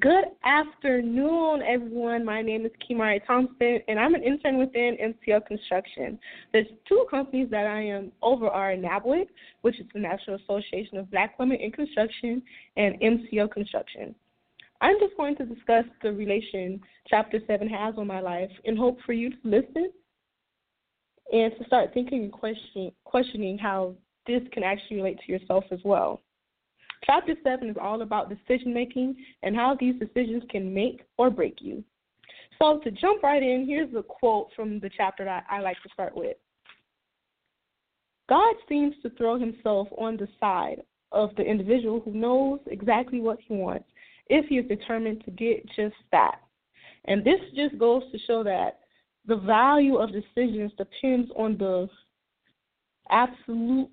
Good afternoon, everyone. My name is Kimari Thompson, and I'm an intern within MCL Construction. There's two companies that I am over are NABWIC, which is the National Association of Black Women in Construction, and MCL Construction. I'm just going to discuss the relation Chapter 7 has on my life and hope for you to listen and to start thinking and questioning how this can actually relate to yourself as well. Chapter 7 is all about decision-making and how these decisions can make or break you. So to jump right in, here's a quote from the chapter that I like to start with. God seems to throw himself on the side of the individual who knows exactly what he wants if he is determined to get just that. And this just goes to show that the value of decisions depends on the absolute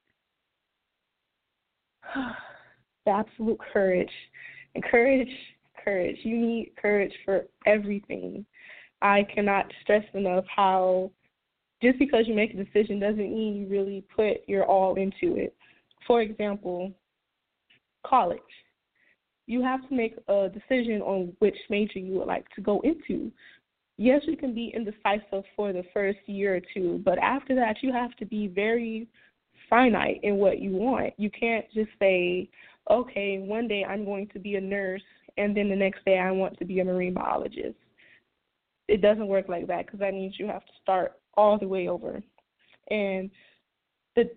courage. And courage. You need courage for everything. I cannot stress enough how just because you make a decision doesn't mean you really put your all into it. For example, college. You have to make a decision on which major you would like to go into. Yes, you can be indecisive for the first year or two, but after that you have to be very finite in what you want. You can't just say, okay, one day I'm going to be a nurse, and then the next day I want to be a marine biologist. It doesn't work like that because that means you have to start all the way over. And this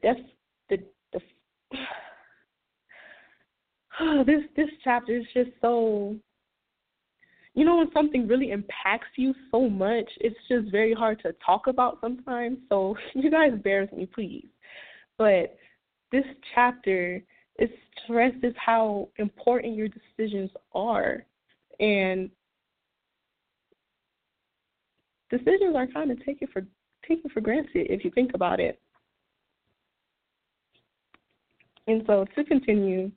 chapter is just so, when something really impacts you so much, it's just very hard to talk about sometimes. So you guys bear with me, please. But this chapter, it stresses how important your decisions are. And decisions are kind of taken for granted if you think about it. And so to continue,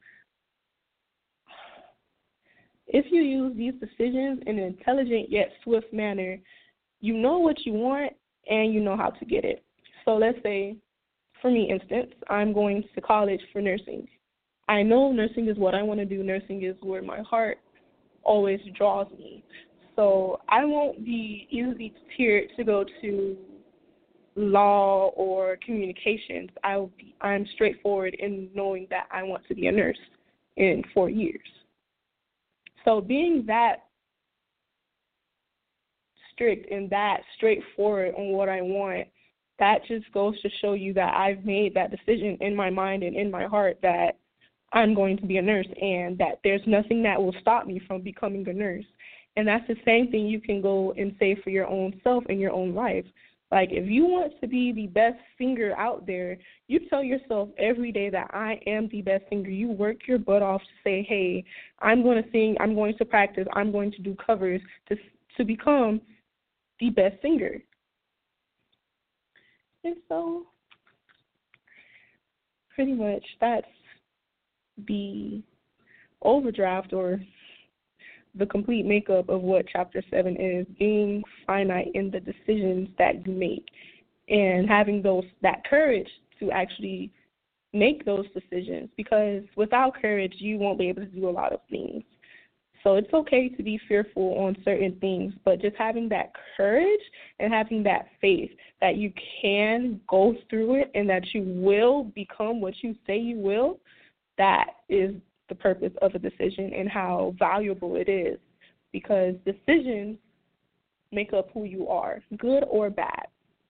if you use these decisions in an intelligent yet swift manner, you know what you want and you know how to get it. So let's say, for me, instance, I'm going to college for nursing. I know nursing is what I want to do. Nursing is where my heart always draws me. So I won't be easily deterred to go to law or communications. I'm straightforward in knowing that I want to be a nurse in 4 years. So being that strict and that straightforward on what I want, that just goes to show you that I've made that decision in my mind and in my heart that I'm going to be a nurse and that there's nothing that will stop me from becoming a nurse. And that's the same thing you can go and say for your own self in your own life. Like, if you want to be the best singer out there, you tell yourself every day that I am the best singer. You work your butt off to say, hey, I'm going to sing, I'm going to practice, I'm going to do covers to become the best singer. And so, pretty much, that's the overdraft or the complete makeup of what Chapter 7 is, being finite in the decisions that you make and having that courage to actually make those decisions, because without courage, you won't be able to do a lot of things. So it's okay to be fearful on certain things, but just having that courage and having that faith that you can go through it and that you will become what you say you will, that is the purpose of a decision and how valuable it is, because decisions make up who you are, good or bad.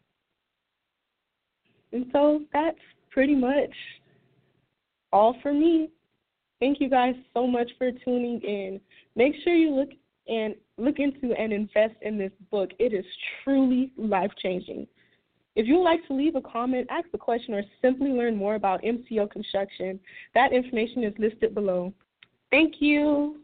And so that's pretty much all for me. Thank you guys so much for tuning in. Make sure you look into and invest in this book. It is truly life-changing. If you would like to leave a comment, ask a question, or simply learn more about MCL Construction, that information is listed below. Thank you.